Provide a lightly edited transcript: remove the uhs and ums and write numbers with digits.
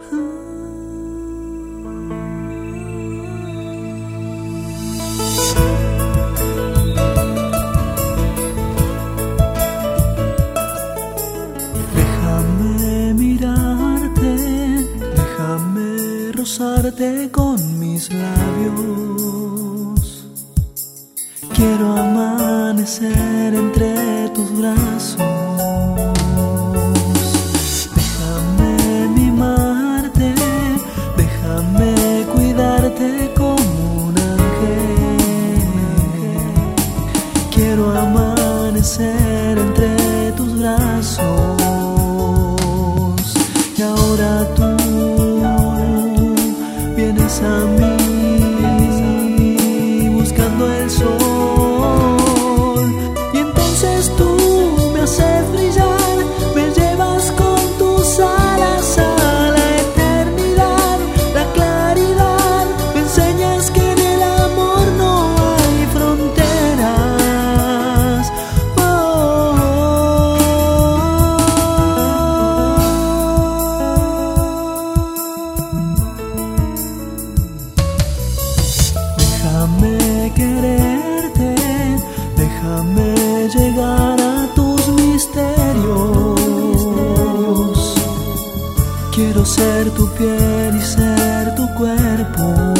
Déjame mirarte, déjame rozarte con mis labios. Quiero amanecer entre tus brazos. Déjame mimarte, déjame cuidarte como un ángel. Quiero amanecer entre tus brazos. Y ahora tú vienes a mí buscando el sol, y entonces tú me haces brillar, me llevas con tus alas a la eternidad, la claridad, me enseñas que en el amor no hay fronteras. Déjame quererte, déjame llegar a tus misterios. Quiero ser tu piel y ser tu cuerpo.